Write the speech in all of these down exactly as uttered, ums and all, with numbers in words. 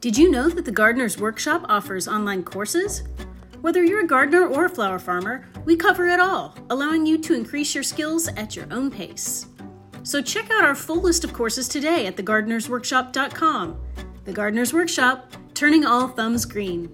Did you know that the Gardener's Workshop offers online courses? Whether you're a gardener or a flower farmer, we cover it all, allowing you to increase your skills at your own pace. So check out our full list of courses today at the gardeners workshop dot com. The Gardener's Workshop, turning all thumbs green.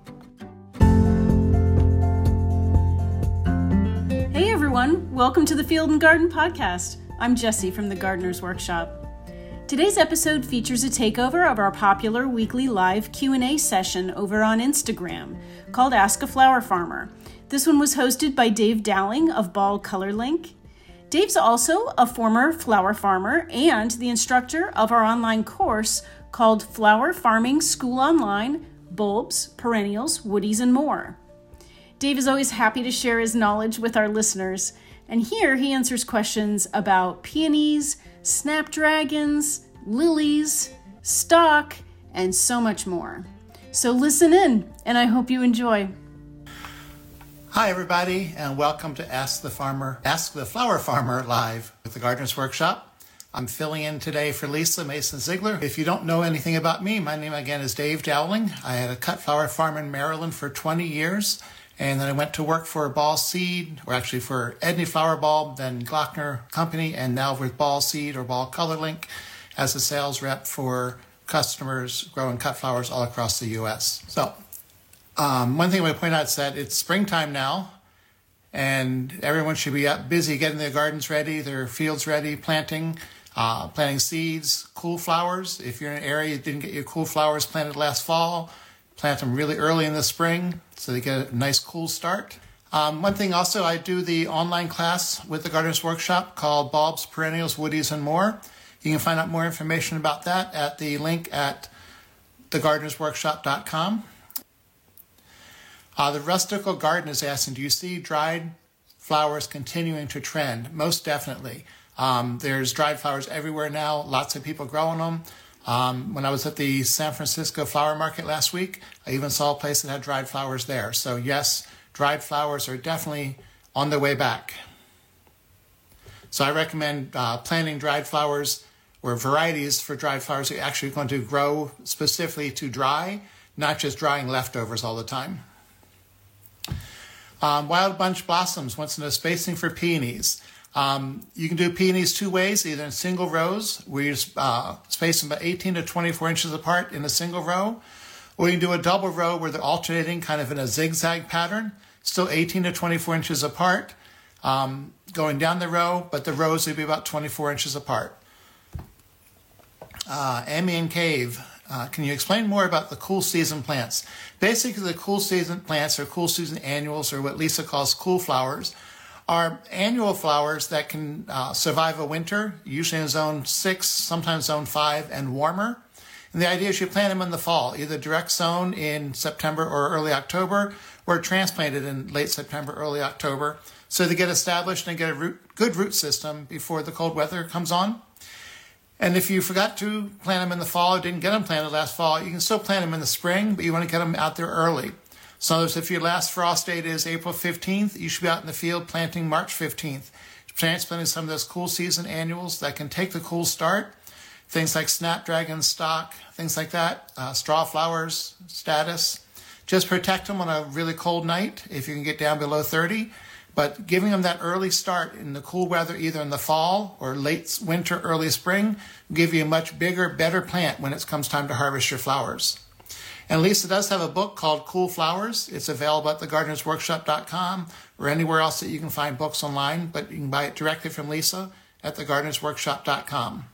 Hey everyone, welcome to the Field and Garden Podcast. I'm Jessie from the Gardener's Workshop. Today's episode features a takeover of our popular weekly live Q and A session over on Instagram called Ask a Flower Farmer. This one was hosted by Dave Dowling of Ball Color Link. Dave's also a former flower farmer and the instructor of our online course called Flower Farming School Online, Bulbs, Perennials, Woodies, and More. Dave is always happy to share his knowledge with our listeners, and here he answers questions about peonies, snapdragons, lilies, stock, and so much more. So listen in, and I hope you enjoy. Hi everybody, and welcome to Ask the Farmer, Ask the Flower Farmer live with the Gardener's Workshop. I'm filling in today for Lisa Mason-Ziegler. If you don't know anything about me, my name again is Dave Dowling. I had a cut flower farm in Maryland for twenty years. And then I went to work for Ball Seed, or actually for Edney Flower Bulb, then Glockner Company, and now with Ball Seed or Ball Color Link as a sales rep for customers growing cut flowers all across the U S. So um, one thing I want to point out is that it's springtime now, and everyone should be up busy getting their gardens ready, their fields ready, planting, uh, planting seeds, cool flowers. If you're in an area you didn't get your cool flowers planted last fall, plant them really early in the spring so they get a nice cool start. Um, one thing also, I do the online class with the Gardener's Workshop called Bulbs, Perennials, Woodies, and More. You can find out more information about that at the link at the gardeners workshop dot com. Uh, the Rustical Garden is asking, do you see dried flowers continuing to trend? Most definitely. Um, there's dried flowers everywhere now, lots of people growing them. Um, when I was at the San Francisco Flower Market last week, I even saw a place that had dried flowers there. So yes, dried flowers are definitely on their way back. So I recommend uh, planting dried flowers or varieties for dried flowers that are actually going to grow specifically to dry, not just drying leftovers all the time. Um, Wild Bunch Blossoms wants to know spacing for peonies. Um, you can do peonies two ways, either in single rows, where you uh, space them about eighteen to twenty-four inches apart in a single row, or you can do a double row where they're alternating kind of in a zigzag pattern, still eighteen to twenty-four inches apart, um, going down the row, but the rows will be about twenty-four inches apart. Uh, Amy and Cave, uh, can you explain more about the cool season plants? Basically, the cool season plants or cool season annuals, or what Lisa calls cool flowers, are annual flowers that can uh, survive a winter, usually in zone six, sometimes zone five, and warmer. And the idea is you plant them in the fall, either direct sown in September or early October, or transplanted in late September, early October, so they get established and get a root, good root system before the cold weather comes on. And if you forgot to plant them in the fall or didn't get them planted last fall, you can still plant them in the spring, but you want to get them out there early. So if your last frost date is April fifteenth, you should be out in the field planting March fifteenth, transplanting some of those cool season annuals that can take the cool start, things like snapdragon, stock, things like that, uh, straw flowers, status. Just protect them on a really cold night if you can get down below thirty, but giving them that early start in the cool weather, either in the fall or late winter, early spring, will give you a much bigger, better plant when it comes time to harvest your flowers. And Lisa does have a book called Cool Flowers. It's available at the gardeners workshop dot com or anywhere else that you can find books online, but you can buy it directly from Lisa at the gardeners workshop dot com.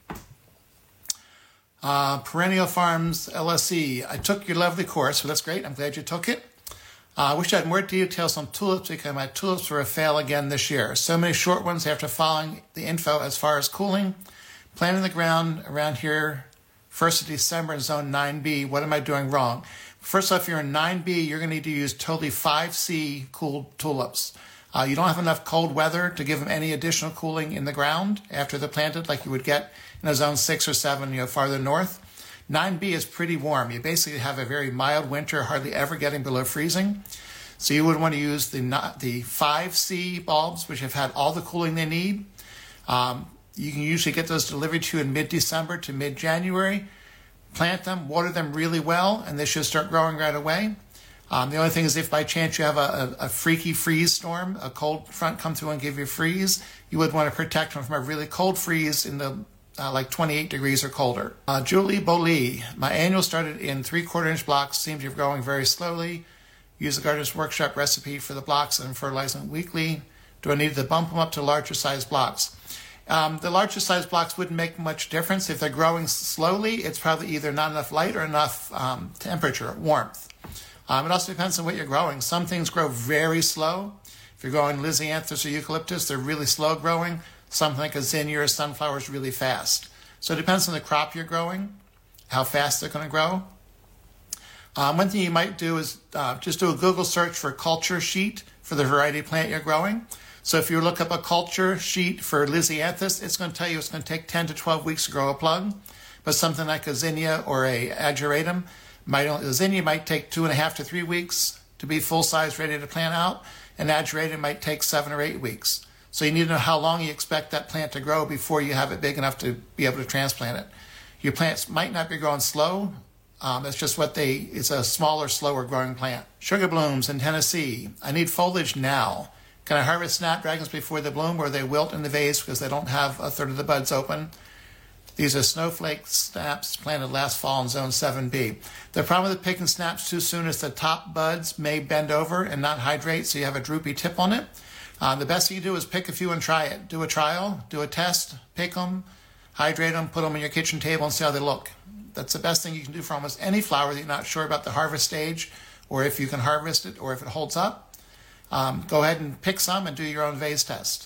Uh, Perennial Farms L L C. I took your lovely course, so that's great. I'm glad you took it. Uh, I wish I had more details on tulips because my tulips were a fail again this year. So many short ones after following the info as far as cooling. Planting the ground around here first of December in zone nine B, what am I doing wrong? First off, if you're in nine B, you're going to need to use totally five C cooled tulips. Uh, you don't have enough cold weather to give them any additional cooling in the ground after they're planted like you would get in a zone six or seven, you know, farther north. nine B is pretty warm. You basically have a very mild winter, hardly ever getting below freezing. So you would want to use the, the five C bulbs, which have had all the cooling they need. Um, You can usually get those delivered to you in mid-December to mid-January. plant them, water them really well, and they should start growing right away. Um, the only thing is if by chance you have a, a, a freaky freeze storm, a cold front come through and give you a freeze, you would want to protect them from a really cold freeze in the uh, like twenty-eight degrees or colder. Uh, Julie Bolee, my annual started in three quarter inch blocks, seems to be growing very slowly. Use the Gardener's Workshop recipe for the blocks and fertilize them weekly. Do I need to bump them up to larger size blocks? Um, the larger size blocks wouldn't make much difference. If they're growing slowly, it's probably either not enough light or enough um, temperature, warmth. Um, it also depends on what you're growing. Some things grow very slow. If you're growing Lisianthus or eucalyptus, they're really slow growing. Something like a zinnia or sunflower is really fast. So it depends on the crop you're growing, how fast they're going to grow. Um, one thing you might do is uh, just do a Google search for culture sheet for the variety of plant you're growing. So if you look up a culture sheet for Lisianthus, it's going to tell you it's going to take ten to twelve weeks to grow a plug. But something like a zinnia or a ageratum, might, a zinnia might take two and a half to three weeks to be full size, ready to plant out. An ageratum might take seven or eight weeks. So you need to know how long you expect that plant to grow before you have it big enough to be able to transplant it. Your plants might not be growing slow. Um, it's just what they, it's a smaller, slower growing plant. Sugar blooms in Tennessee. I need foliage now. Can I harvest snapdragons before they bloom or they wilt in the vase because they don't have a third of the buds open? These are snowflake snaps planted last fall in zone seven B. The problem with picking snaps too soon is the top buds may bend over and not hydrate, so you have a droopy tip on it. Uh, the best thing you do is pick a few and try it. Do a trial, do a test, pick them, hydrate them, put them on your kitchen table and see how they look. That's the best thing you can do for almost any flower that you're not sure about the harvest stage or if you can harvest it or if it holds up. Um, go ahead and pick some and do your own vase test.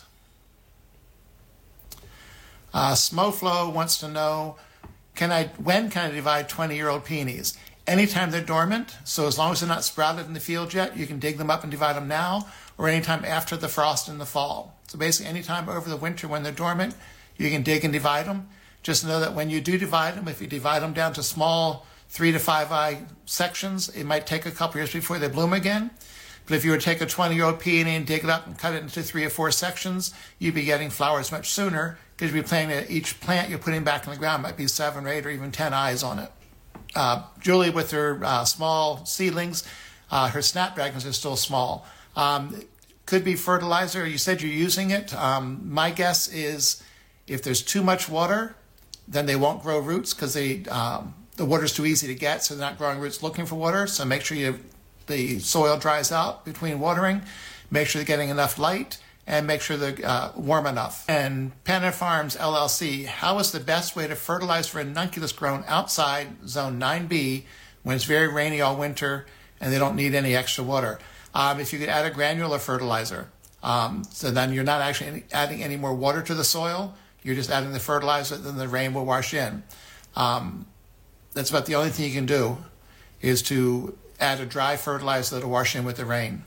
Uh, Smoflo wants to know, can I, when can I divide twenty-year-old peonies? Anytime they're dormant, so as long as they're not sprouted in the field yet, you can dig them up and divide them now, or anytime after the frost in the fall. So basically anytime over the winter when they're dormant, you can dig and divide them. Just know that when you do divide them, if you divide them down to small three to five eye sections, it might take a couple years before they bloom again. But if you were to take a twenty-year-old peony and dig it up and cut it into three or four sections, you'd be getting flowers much sooner because you'd be planting it, each plant you're putting back in the ground might be seven or eight or even ten eyes on it. Uh, Julie, with her uh, small seedlings, uh, her snapdragons are still small. Um, could be fertilizer. You said you're using it. Um, my guess is if there's too much water, then they won't grow roots because they um, the water's too easy to get, so they're not growing roots looking for water. So make sure you the soil dries out between watering. Make sure they're getting enough light, and make sure they're uh, warm enough. And Penna Farms L L C, how is the best way to fertilize for ranunculus grown outside zone nine B when it's very rainy all winter and they don't need any extra water? Um, if you could add a granular fertilizer, um, so then you're not actually adding any more water to the soil, you're just adding the fertilizer, then the rain will wash in. Um, that's about the only thing you can do, is to add a dry fertilizer that'll wash in with the rain.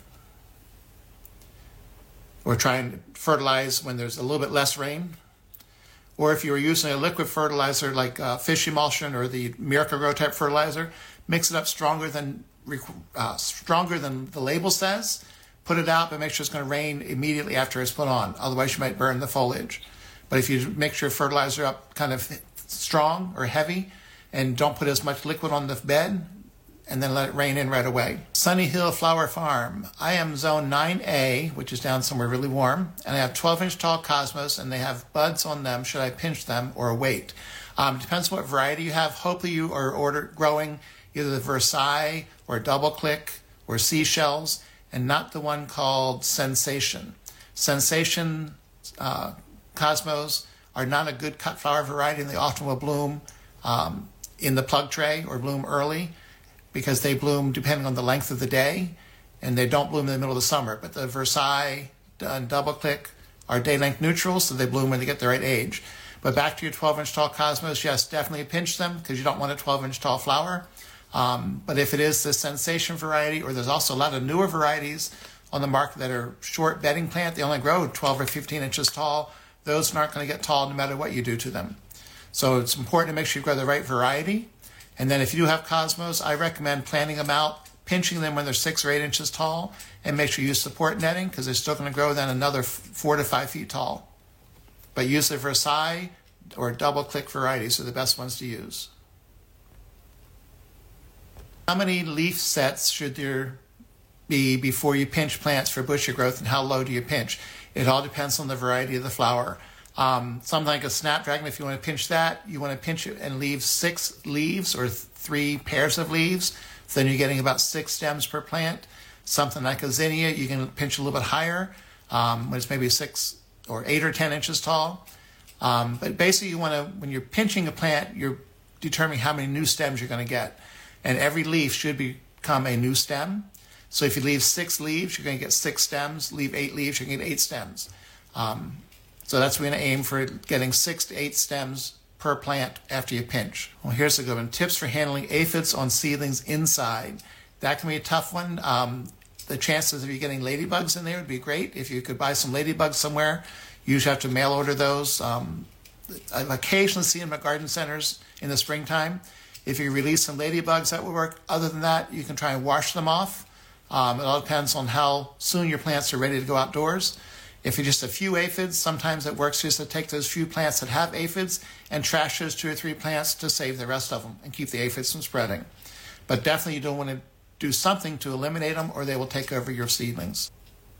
Or try and fertilize when there's a little bit less rain. Or if you were using a liquid fertilizer like uh, fish emulsion or the Miracle-Gro type fertilizer, mix it up stronger than uh, stronger than the label says. Put it out, but make sure it's going to rain immediately after it's put on. Otherwise, you might burn the foliage. But if you mix your fertilizer up kind of strong or heavy and don't put as much liquid on the bed, and then let it rain in right away. Sunny Hill Flower Farm. I am zone nine A, which is down somewhere really warm, and I have twelve inch tall cosmos, and they have buds on them. Should I pinch them or wait? Um, depends on what variety you have. Hopefully you are order growing either the Versailles or Double Click or Seashells, and not the one called Sensation. Sensation uh, cosmos are not a good cut flower variety, and they often will bloom um, in the plug tray or bloom early, because they bloom depending on the length of the day, and they don't bloom in the middle of the summer. But the Versailles and Double Click are day length neutrals, so they bloom when they get the right age. But back to your twelve inch tall cosmos, yes, definitely pinch them because you don't want a twelve inch tall flower. Um, but if it is the Sensation variety, or there's also a lot of newer varieties on the market that are short bedding plant, they only grow twelve or fifteen inches tall, those aren't going to get tall no matter what you do to them. So it's important to make sure you grow the right variety. And then if you do have cosmos, I recommend planting them out, pinching them when they're six or eight inches tall, and make sure you use support netting because they're still going to grow then another four to five feet tall. But use the Versailles or Double Click varieties are the best ones to use. How many leaf sets should there be before you pinch plants for bushy growth, and how low do you pinch? It all depends on the variety of the flower. Um, something like a snapdragon, if you want to pinch that, you want to pinch it and leave six leaves or th- three pairs of leaves. So then you're getting about six stems per plant. Something like a zinnia, you can pinch a little bit higher, um, when it's maybe six or eight or ten inches tall. Um, but basically, you want to, when you're pinching a plant, you're determining how many new stems you're going to get. And every leaf should become a new stem. So if you leave six leaves, you're going to get six stems. Leave eight leaves, you're going to get eight stems. Um, so that's what we're going to aim for, getting six to eight stems per plant after you pinch. Well, here's a good one. Tips for handling aphids on seedlings inside. That can be a tough one. Um, the chances of you getting ladybugs in there would be great. If you could buy some ladybugs somewhere, you usually have to mail order those. Um, I've occasionally seen them at garden centers in the springtime. If you release some ladybugs, that would work. Other than that, you can try and wash them off. Um, it all depends on how soon your plants are ready to go outdoors. If it's just a few aphids, sometimes it works just to take those few plants that have aphids and trash those two or three plants to save the rest of them and keep the aphids from spreading. But definitely you don't want to do something to eliminate them, or they will take over your seedlings.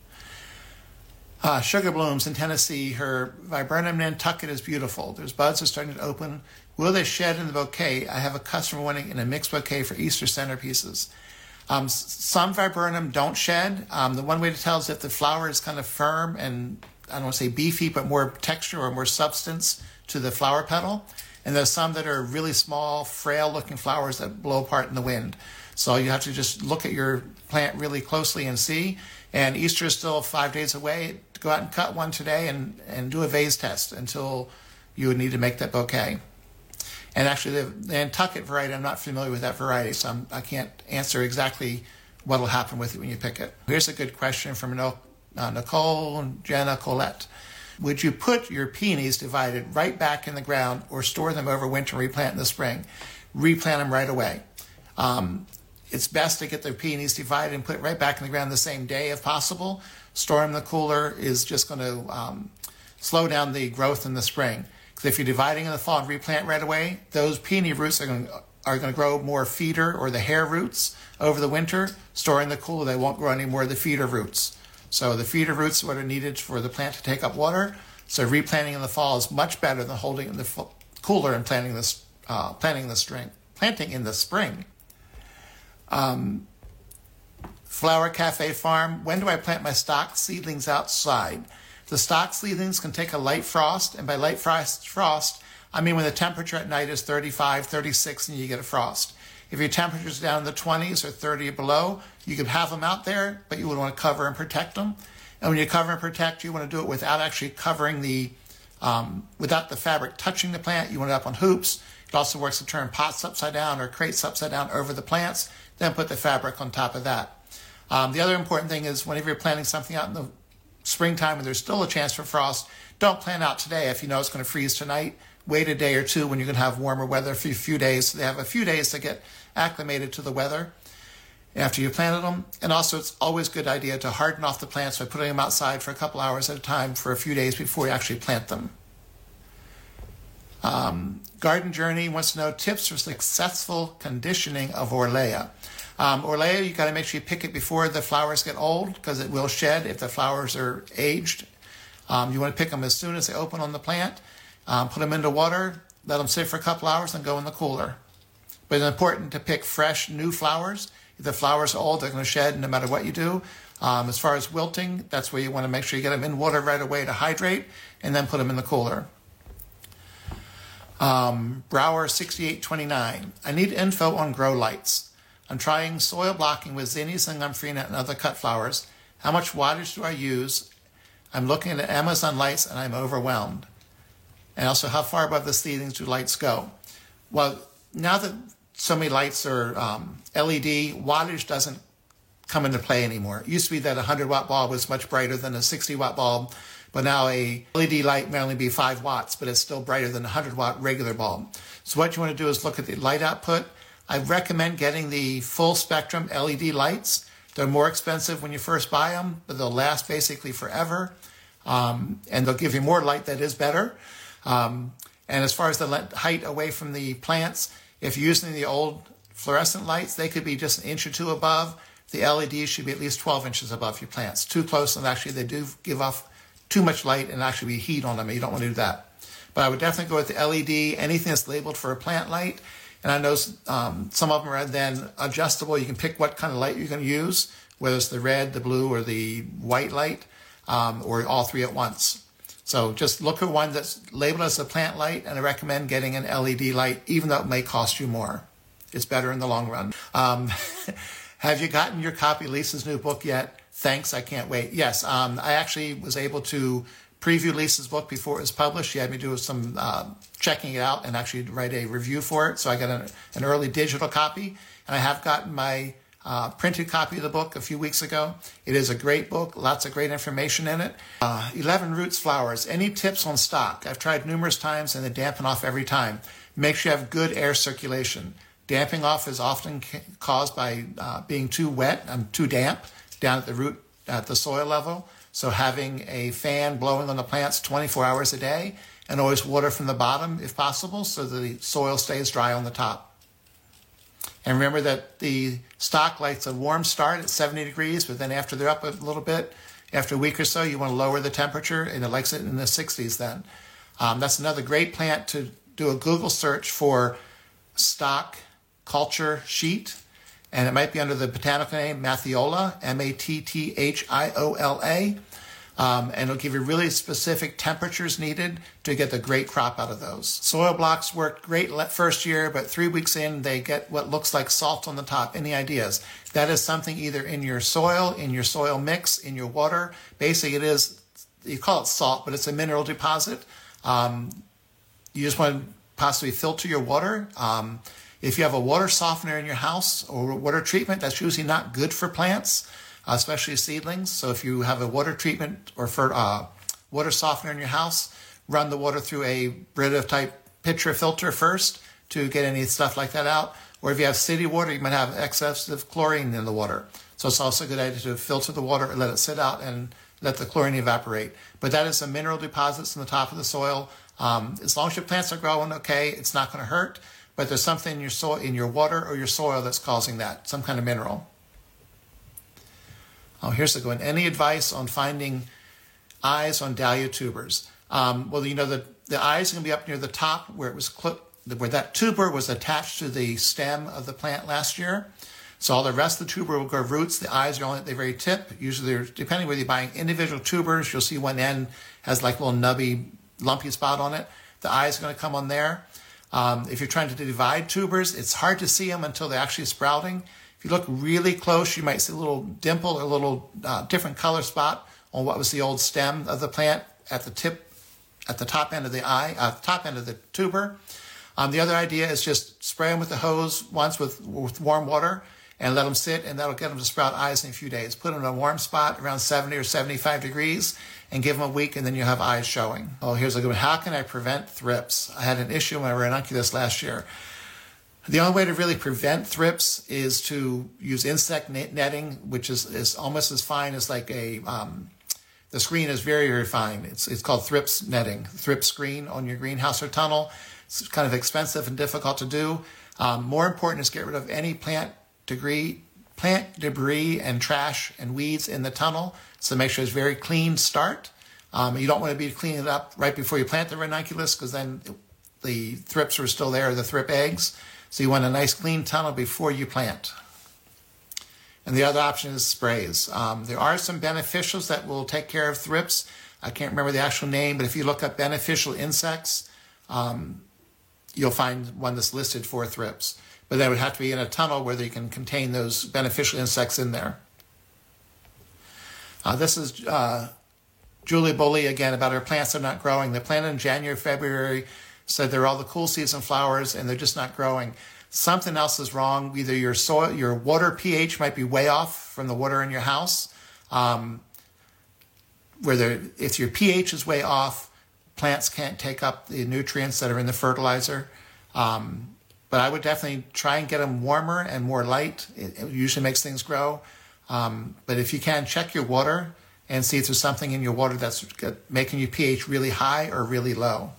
Uh, sugar blooms in Tennessee. Her Viburnum nantucket is beautiful. There's buds are starting to open. Will they shed in the bouquet? I have a customer wanting in a mixed bouquet for Easter centerpieces. Um, some viburnum don't shed. Um, the one way to tell is if the flower is kind of firm and, I don't want to say beefy, but more texture or more substance to the flower petal. And there's some that are really small, frail-looking flowers that blow apart in the wind. So you have to just look at your plant really closely and see. And Easter is still five days away. Go out and cut one today and, and do a vase test until you would need to make that bouquet. And actually, the, the Nantucket variety, I'm not familiar with that variety, so I'm, I can't answer exactly what will happen with it when you pick it. Here's a good question from uh, Nicole and Jenna Colette. Would you put your peonies divided right back in the ground or store them over winter and replant in the spring? Replant them right away. Um, it's best to get the peonies divided and put right back in the ground the same day if possible. Storing them in the cooler is just going to um, slow down the growth in the spring. Because if you're dividing in the fall and replant right away, those peony roots are going to, are going to grow more feeder or the hair roots over the winter. Storing in the cooler, they won't grow any more of the feeder roots. So the feeder roots are what are needed for the plant to take up water. So replanting in the fall is much better than holding it in the cooler and planting this, uh, planting the string, planting in the spring. Um, Flower Cafe Farm. When do I plant my stock seedlings outside? The stock seedlings can take a light frost, and by light frost, frost, I mean when the temperature at night is thirty-five, thirty-six, and you get a frost. If your temperature is down in the twenties or thirty or below, you could have them out there, but you would want to cover and protect them. And when you cover and protect, you want to do it without actually covering the, um, without the fabric touching the plant. You want it up on hoops. It also works to turn pots upside down or crates upside down over the plants, then put the fabric on top of that. Um, the other important thing is whenever you're planting something out in the springtime when there's still a chance for frost, don't plant out today if you know it's going to freeze tonight. Wait a day or two when you're going to have warmer weather for a few days. So they have a few days to get acclimated to the weather after you planted them. And also it's always a good idea to harden off the plants by putting them outside for a couple hours at a time for a few days before you actually plant them. Um, Garden Journey wants to know tips for successful conditioning of Orlea. Um, Orlea, you got to make sure you pick it before the flowers get old because it will shed if the flowers are aged. Um, you want to pick them as soon as they open on the plant. Um, put them into water, let them sit for a couple hours, and go in the cooler. But it's important to pick fresh, new flowers. If the flowers are old, they're going to shed no matter what you do. Um, as far as wilting, that's where you want to make sure you get them in water right away to hydrate, and then put them in the cooler. Um, Brower sixty-eight twenty-nine. I need info on grow lights. I'm trying soil blocking with zinnias and gomphrena and other cut flowers. How much wattage do I use? I'm looking at Amazon lights and I'm overwhelmed. And also, how far above the seedlings do lights go? Well, now that so many lights are um, L E D, wattage doesn't come into play anymore. It used to be that a one hundred watt bulb was much brighter than a sixty watt bulb, but now a L E D light may only be five watts, but it's still brighter than a one hundred watt regular bulb. So what you want to do is look at the light output. I recommend getting the full spectrum L E D lights. They're more expensive when you first buy them, but they'll last basically forever. Um, and they'll give you more light that is better. Um, and as far as the height away from the plants, if you're using the old Fluorescent lights, they could be just an inch or two above. The L E Ds should be at least twelve inches above your plants. Too close, and actually they do give off too much light and actually be heat on them. You don't want to do that. But I would definitely go with the L E D, anything that's labeled for a plant light. And I know um, some of them are then adjustable. You can pick what kind of light you're going to use, whether it's the red, the blue, or the white light, um, or all three at once. So just look for one that's labeled as a plant light, and I recommend getting an L E D light, even though it may cost you more. It's better in the long run. Um, have you gotten your copy of Lisa's new book yet? Thanks, I can't wait. Yes, um, I actually was able to preview Lisa's book before it was published. She had me do some uh, checking it out and actually write a review for it. So I got an, an early digital copy, and I have gotten my uh, printed copy of the book a few weeks ago. It is a great book, lots of great information in it. Uh, eleven Roots Flowers. Any tips on stock? I've tried numerous times and they dampen off every time. Make sure you have good air circulation. Damping off is often caused by uh, being too wet and too damp down at the root, at the soil level. So having a fan blowing on the plants twenty-four hours a day, and always water from the bottom if possible so the soil stays dry on the top. And remember that the stock likes a warm start at seventy degrees, but then after they're up a little bit, after a week or so, you want to lower the temperature, and it likes it in the sixties then. Um, that's another great plant to do a Google search for stock culture sheet. And it might be under the botanical name Matthioli, M A T T H I O L A. Um, and it'll give you really specific temperatures needed to get the great crop out of those. Soil blocks work great first year, but three weeks in, they get what looks like salt on the top. Any ideas? That is something either in your soil, in your soil mix, in your water. Basically, it is, you call it salt, but it's a mineral deposit. Um, you just want to possibly filter your water. Um, If you have a water softener in your house or water treatment, that's usually not good for plants, especially seedlings. So if you have a water treatment or for uh, water softener in your house, run the water through a Brita type pitcher filter first to get any stuff like that out. Or if you have city water, you might have excessive chlorine in the water. So it's also a good idea to filter the water and let it sit out and let the chlorine evaporate. But that is some mineral deposits in the top of the soil. Um, as long as your plants are growing okay, it's not going to hurt. But there's something in your soil, in your water or your soil that's causing that, some kind of mineral. Oh, here's a good one. Any advice on finding eyes on dahlia tubers? Um, well, you know, the, the eyes are going to be up near the top where it was clipped, where that tuber was attached to the stem of the plant last year. So all the rest of the tuber will grow roots. The eyes are only at the very tip. Usually, they're, depending whether you're buying individual tubers, you'll see one end has like a little nubby, lumpy spot on it. The eyes are going to come on there. Um, if you're trying to divide tubers, it's hard to see them until they're actually sprouting. If you look really close, you might see a little dimple or a little uh, different color spot on what was the old stem of the plant at the tip, at the top end of the eye, uh, top end of the tuber. Um, the other idea is just spray them with the hose once with, with warm water and let them sit, and that'll get them to sprout eyes in a few days. Put them in a warm spot around seventy or seventy-five degrees and give them a week, and then you'll have eyes showing. Oh, here's a good one. How can I prevent thrips? I had an issue when I ranunculus last year. The only way to really prevent thrips is to use insect net netting, which is, is almost as fine as like a, um, the screen is very, very fine. It's, it's called thrips netting, thrip screen on your greenhouse or tunnel. It's kind of expensive and difficult to do. Um, more important is get rid of any plant degree, plant debris and trash and weeds in the tunnel. So make sure it's very clean start. Um, you don't want to be cleaning it up right before you plant the ranunculus because then the thrips are still there, the thrip eggs. So you want a nice clean tunnel before you plant. And the other option is sprays. Um, there are some beneficials that will take care of thrips. I can't remember the actual name, but if you look up beneficial insects, um, you'll find one that's listed for thrips. But that would have to be in a tunnel where they can contain those beneficial insects in there. Uh, this is uh, Julie Bully again about her plants that are not growing. They planted in January, February, said they're all the cool season flowers and they're just not growing. Something else is wrong. Either your soil, your water pH might be way off from the water in your house. Um, where if your pH is way off, plants can't take up the nutrients that are in the fertilizer. Um, But I would definitely try and get them warmer and more light. It, it usually makes things grow. Um, but if you can, check your water and see if there's something in your water that's making your pH really high or really low.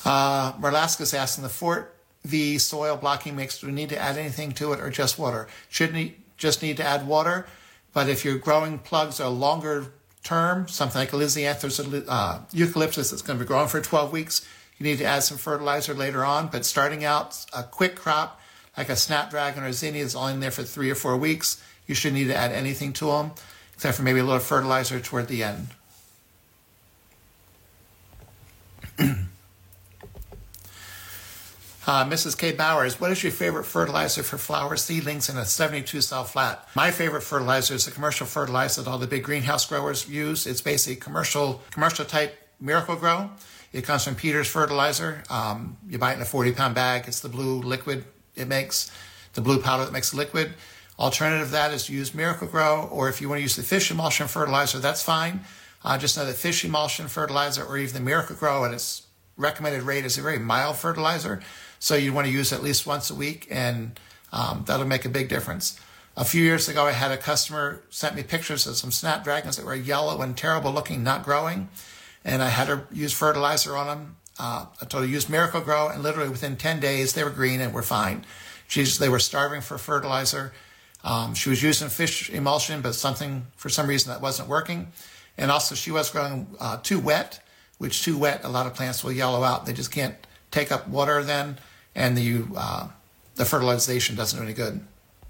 Uh, Marlaska is asking, the Fort V soil blocking mix, do we need to add anything to it or just water? Shouldn't need, just need to add water, but if your growing plugs are longer term, something like a Lisianthus or uh, eucalyptus that's going to be growing for twelve weeks, you need to add some fertilizer later on. But starting out a quick crop, like a snapdragon or zinnia is only in there for three or four weeks, you shouldn't need to add anything to them, except for maybe a little fertilizer toward the end. Uh, Missus K. Bowers, what is your favorite fertilizer for flower seedlings in a seventy-two cell flat? My favorite fertilizer is the commercial fertilizer that all the big greenhouse growers use. It's basically commercial commercial type Miracle-Gro. It comes from Peter's Fertilizer. Um, you buy it in a forty pound bag. It's the blue liquid it makes, the blue powder that makes the liquid. Alternative to that is to use Miracle-Gro, or if you want to use the fish emulsion fertilizer, that's fine. Uh, just know that fish emulsion fertilizer or even the Miracle-Gro at its recommended rate is a very mild fertilizer. So you want to use it at least once a week, and um, that'll make a big difference. A few years ago, I had a customer sent me pictures of some snapdragons that were yellow and terrible looking, not growing. And I had her use fertilizer on them. Uh, I told her to use Miracle-Gro, and literally within ten days, they were green and were fine. She's, they were starving for fertilizer. Um, she was using fish emulsion, but something, for some reason, that wasn't working. And also, she was growing uh, too wet, which too wet, a lot of plants will yellow out. They just can't take up water then, and the, uh, the fertilization doesn't do any good.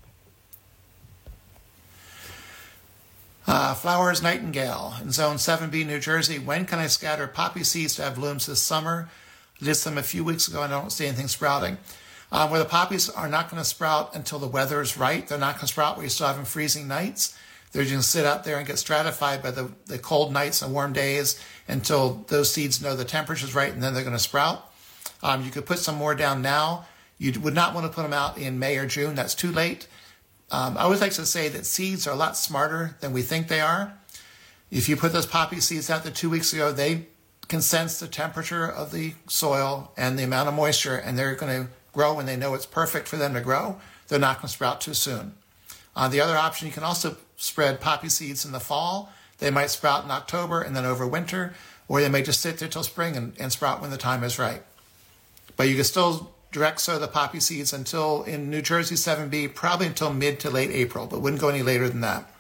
Uh, Flowers Nightingale in Zone seven B, New Jersey. When can I scatter poppy seeds to have blooms this summer? I did some a few weeks ago and I don't see anything sprouting. Uh, where the poppies are not going to sprout until the weather is right. They're not going to sprout where you still having freezing nights. They're just going to sit out there and get stratified by the, the cold nights and warm days until those seeds know the temperature is right, and then they're going to sprout. Um, you could put some more down now. You would not want to put them out in May or June. That's too late. Um, I always like to say that seeds are a lot smarter than we think they are. If you put those poppy seeds out there two weeks ago, they can sense the temperature of the soil and the amount of moisture, and they're going to grow when they know it's perfect for them to grow. They're not going to sprout too soon. Uh, the other option, you can also spread poppy seeds in the fall. They might sprout in October and then over winter, or they may just sit there till spring and, and sprout when the time is right. But you can still direct sow the poppy seeds until, in New Jersey seven B, probably until mid to late April, but wouldn't go any later than that.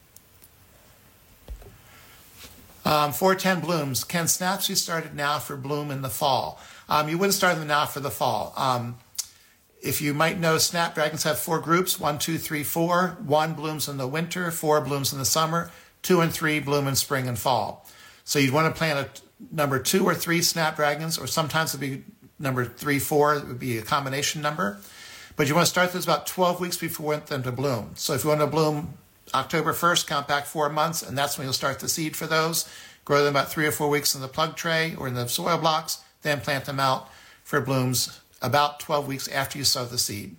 Um, four ten blooms. Can snaps be started now for bloom in the fall? Um, you wouldn't start them now for the fall. Um, if you might know, snapdragons have four groups, one, two, three, four. One blooms in the winter, four blooms in the summer, two and three bloom in spring and fall. So you'd want to plant a number two or three snapdragons, or sometimes it'd be number three, four, it would be a combination number. But you want to start those about twelve weeks before you want them to bloom. So if you want to bloom October first, count back four months, and that's when you'll start the seed for those. Grow them about three or four weeks in the plug tray or in the soil blocks, then plant them out for blooms about twelve weeks after you sow the seed.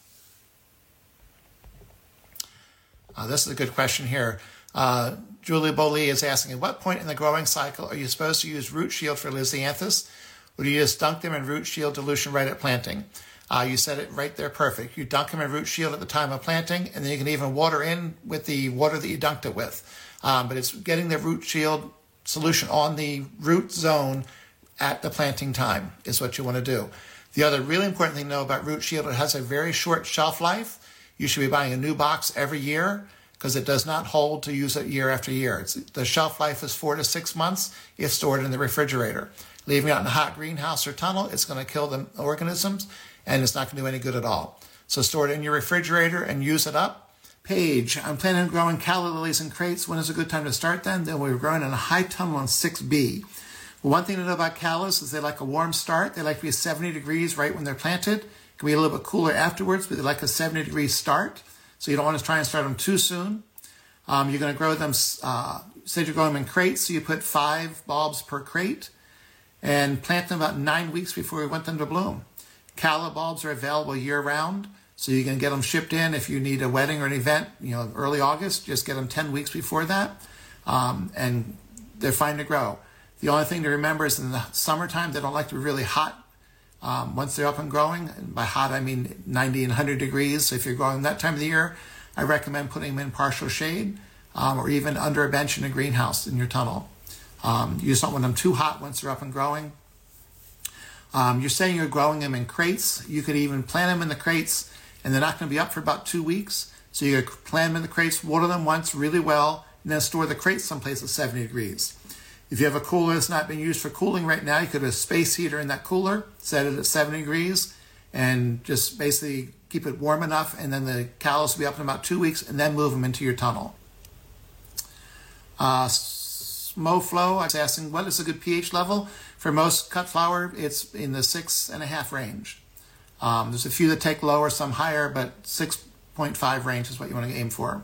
Uh, this is a good question here. Uh, Julia Bolee is asking, at what point in the growing cycle are you supposed to use root shield for Lisianthus? Or do you just dunk them in root shield dilution right at planting? Uh, you said it right there perfect. You dunk them in root shield at the time of planting, and then you can even water in with the water that you dunked it with. Um, but it's getting the root shield solution on the root zone at the planting time is what you want to do. The other really important thing to know about root shield, it has a very short shelf life. You should be buying a new box every year because it does not hold to use it year after year. It's, the shelf life is four to six months if stored in the refrigerator. Leaving it out in a hot greenhouse or tunnel, it's going to kill the organisms, and it's not going to do any good at all. So store it in your refrigerator and use it up. Paige, I'm planning on growing calla lilies in crates. When is a good time to start then? Then we're growing in a high tunnel on six B. Well, one thing to know about callas is they like a warm start. They like to be seventy degrees right when they're planted. It can be a little bit cooler afterwards, but they like a seventy degree start. So you don't want to try and start them too soon. Um, you're going to grow them, uh, say you're growing them in crates, so you put five bulbs per crate and plant them about nine weeks before we want them to bloom. Calla bulbs are available year-round, so you can get them shipped in if you need a wedding or an event, you know, early August. Just get them ten weeks before that, um, and they're fine to grow. The only thing to remember is in the summertime, they don't like to be really hot um, once they're up and growing. And by hot, I mean ninety and one hundred degrees. So if you're growing that time of the year, I recommend putting them in partial shade um, or even under a bench in a greenhouse in your tunnel. Um, you just don't want them too hot once they're up and growing. Um, you're saying you're growing them in crates. You could even plant them in the crates, and they're not going to be up for about two weeks. So you could plant them in the crates, water them once really well, and then store the crates someplace at seventy degrees. If you have a cooler that's not being used for cooling right now, you could have a space heater in that cooler, set it at seventy degrees, and just basically keep it warm enough, and then the callus will be up in about two weeks, and then move them into your tunnel. Uh, MoFlow, I was asking, what is a good pH level? For most cut flower, it's in the six and a half range. Um, there's a few that take lower, some higher, but six point five range is what you want to aim for.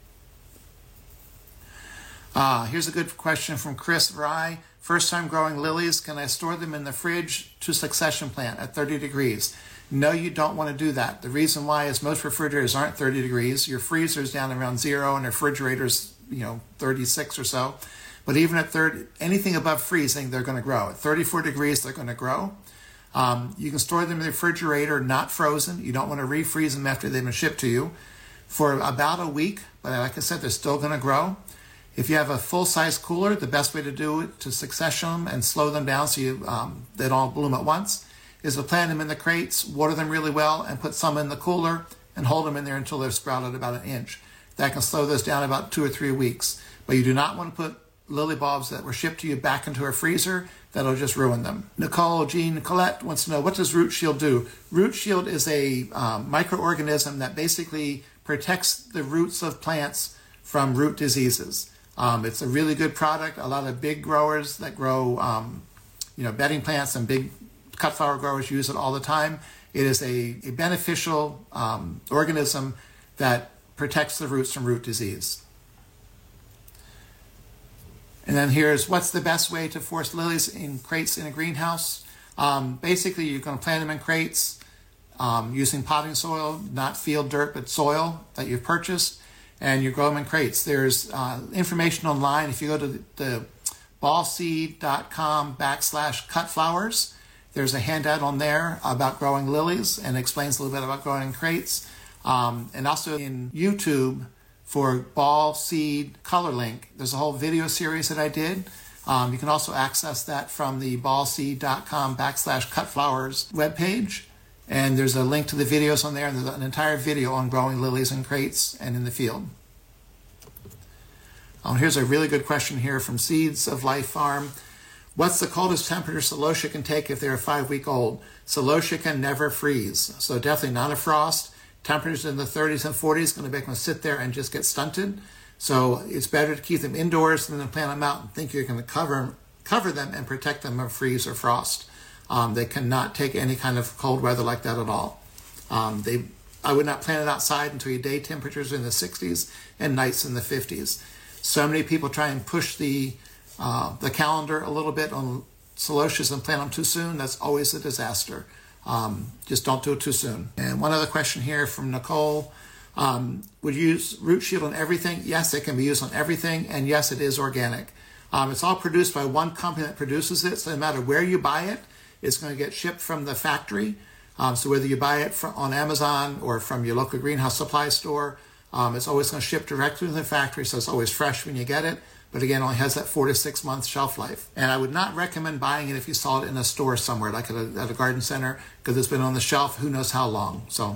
Uh, here's a good question from Chris Rye. First time growing lilies, can I store them in the fridge to succession plant at thirty degrees? No, you don't want to do that. The reason why is most refrigerators aren't thirty degrees. Your freezer's down around zero and the refrigerator's, you know, thirty-six or so. But even at thirty, anything above freezing, they're going to grow. At thirty-four degrees, they're going to grow. Um, you can store them in the refrigerator, not frozen. You don't want to refreeze them after they've been shipped to you for about a week. But like I said, they're still going to grow. If you have a full-size cooler, the best way to do it to succession them and slow them down so you, um, they don't all bloom at once is to plant them in the crates, water them really well, and put some in the cooler and hold them in there until they're sprouted about an inch. That can slow those down about two or three weeks. But you do not want to put lily bulbs that were shipped to you back into a freezer. That'll just ruin them. Nicole Jean Colette wants to know, what does Root Shield do? Root Shield is a um, microorganism that basically protects the roots of plants from root diseases. Um, it's a really good product. A lot of big growers that grow um, you know, bedding plants and big cut flower growers use it all the time. It is a, a beneficial um, organism that protects the roots from root disease. And then here's, what's the best way to force lilies in crates in a greenhouse? Um, basically, you're going to plant them in crates um, using potting soil, not field dirt, but soil that you've purchased, and you grow them in crates. There's uh, information online. If you go to the, the ballseed.com backslash cut flowers, there's a handout on there about growing lilies and explains a little bit about growing in crates. Um, and also in YouTube, for Ball Seed Color Link, there's a whole video series that I did. Um, you can also access that from the ballseed.com backslash cutflowers webpage. And there's a link to the videos on there, and there's an entire video on growing lilies in crates and in the field. Um, here's a really good question here from Seeds of Life Farm. What's the coldest temperature celosia can take if they're five week old? Celosia can never freeze, so definitely not a frost. Temperatures in the thirties and forties going to make them sit there and just get stunted. So it's better to keep them indoors than to plant them out and think you're going to cover cover them and protect them from freeze or frost. Um, they cannot take any kind of cold weather like that at all. Um, they, I would not plant it outside until your day temperatures are in the sixties and nights in the fifties. So many people try and push the uh, the calendar a little bit on celosias and plant them too soon. That's always a disaster. Um, just don't do it too soon. And one other question here from Nicole. Um, would you use Root Shield on everything? Yes, it can be used on everything. And yes, it is organic. Um, it's all produced by one company that produces it. So no matter where you buy it, it's going to get shipped from the factory. Um, so whether you buy it from, on Amazon or from your local greenhouse supply store, um, it's always going to ship directly to the factory. So it's always fresh when you get it. But again, it only has that four to six month shelf life. And I would not recommend buying it if you saw it in a store somewhere, like at a, at a garden center, because it's been on the shelf who knows how long. So,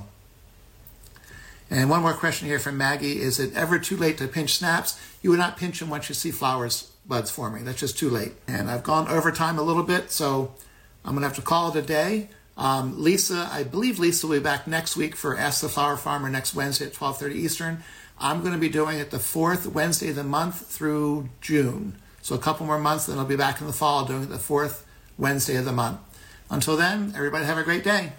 and one more question here from Maggie. Is it ever too late to pinch snaps? You would not pinch them once you see flowers buds forming. That's just too late. And I've gone over time a little bit, so I'm going to have to call it a day. Um, Lisa, I believe Lisa will be back next week for Ask the Flower Farmer next Wednesday at twelve thirty Eastern. I'm going to be doing it the fourth Wednesday of the month through June. So a couple more months, then I'll be back in the fall doing it the fourth Wednesday of the month. Until then, everybody have a great day.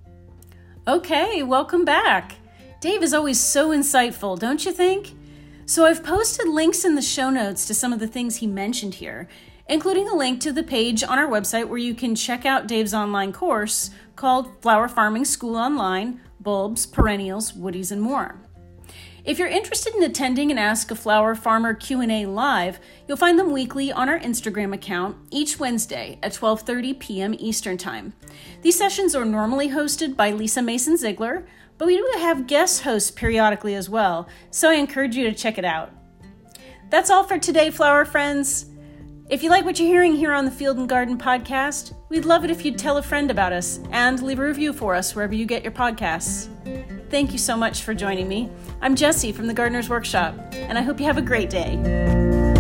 Okay, welcome back. Dave is always so insightful, don't you think? So I've posted links in the show notes to some of the things he mentioned here, including a link to the page on our website where you can check out Dave's online course called Flower Farming School Online, Bulbs, Perennials, Woodies, and More. If you're interested in attending an Ask a Flower Farmer Q and A live, you'll find them weekly on our Instagram account each Wednesday at twelve thirty p.m. Eastern Time. These sessions are normally hosted by Lisa Mason Ziegler, but we do have guest hosts periodically as well, so I encourage you to check it out. That's all for today, flower friends. If you like what you're hearing here on the Field and Garden Podcast, we'd love it if you'd tell a friend about us and leave a review for us wherever you get your podcasts. Thank you so much for joining me. I'm Jessie from the Gardener's Workshop, and I hope you have a great day.